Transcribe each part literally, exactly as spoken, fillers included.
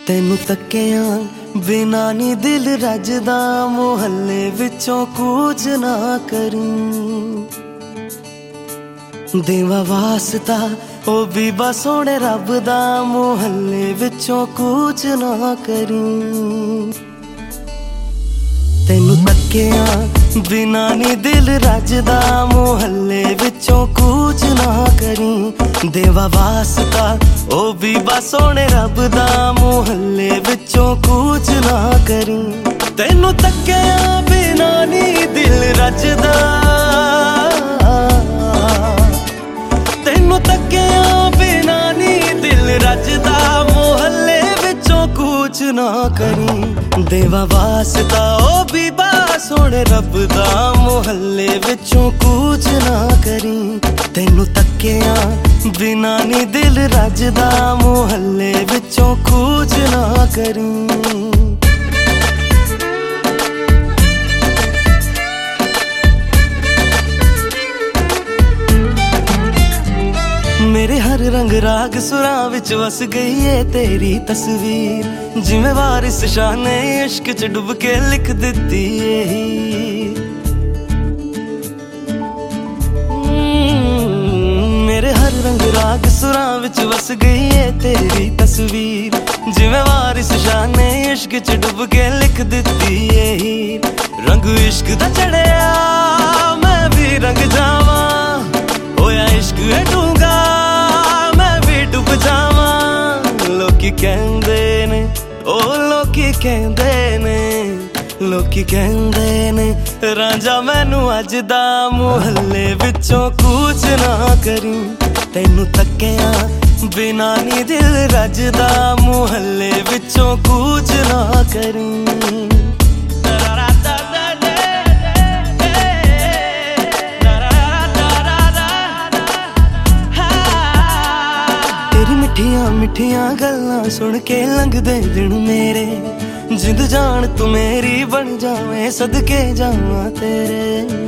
तेनू तक्किया बिना नी दिल रजदा, मुहल्ले विचों कूच ना करी। देवा वास्ता ओ बीबा सोने रब दा, मुहल्ले विचों कूच ना करी। तेनू तक्किया बिना नी दिल रजदा, मुहल्ले विचों कूच ना करी। देवा वास्ता ओ बीबा सोने रब दा, मुहल्ले विचों कूच ना करी। तेनू तक्किया बिना नी दिल रजदा, तेनू तक्किया बिना नी दिल रजदा, मुहल्ले विचों कूच ना करी। देवा वास्ता ओ बीबा सोने रब दा, मुहल्ले विचों कूच ना करी। तेनू तक्किया बिना नी दिल रजदा, मुहल्ले विचों कूच ना करी। मेरे हर रंग राग सुरां विच वस गई है तेरी तस्वीर, जिवें वारिस शाह ने इश्क च डुब के लिख दिती है। मेरे हर रंग राग सुरां विच वस गई है तेरी तस्वीर, जिवें वारिस शाह ने इश्क च डुब के लिख दिती है। रंग इश्क दा चढ़िया मैं भी रंग जावां, होया इश्क है डूंगा मैं भी डुब जावां। लोकी कहंदे ने ओ लोकी कहंदे ने, लोकी कहंदे ने रांझा मैनू अज दा, मुहल्ले विचों कूच ना करी। तेनू तक्किया बिना नी दिल रजदा, मुहल्ले विचों कूच ना करी। मिठिया मिठिया गल्लां सुन के लंघदे दिन मेरे, जिंद जान तू मेरी बन जावे सदके जावां तेरे।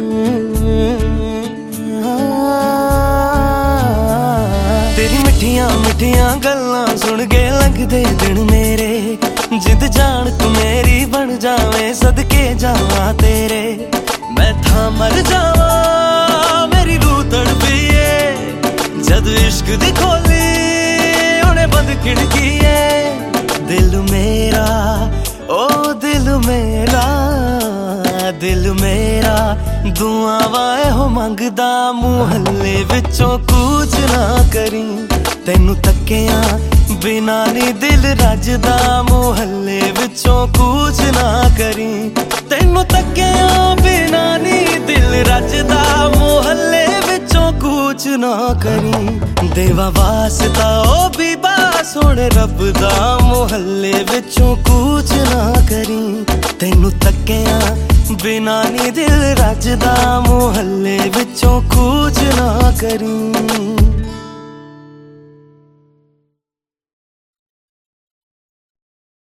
तेरी मिठिया मिठिया गल्लां सुन के लंघदे दिन मेरे, जिंद जान तू मेरी बन जावे सदके जावां तेरे। मैं था मर जावां मेरी रूह तड़पिए, जद इश्क दी खोली बंद खिड़की है। दिल मेरा ओ दिल मेरा, दिल मेरा दुआवां हो मंगदा, मुहल्ले विचों कूच ना करी। तेनू तक्किया बिना नी दिल रजदा, मुहल्ले विचों कूच ना करी। तेनू तक्किया बिना नी दिल रजदा, मुहल्ले विचों कूच ना करी। देवा वास्ता ओ बीबा सोने रब दा, मुहल्ले विचों कूच ना करी। तेनू तक्किया बिना नी दिल रजदा, मुहल्ले विचों कूच ना करी।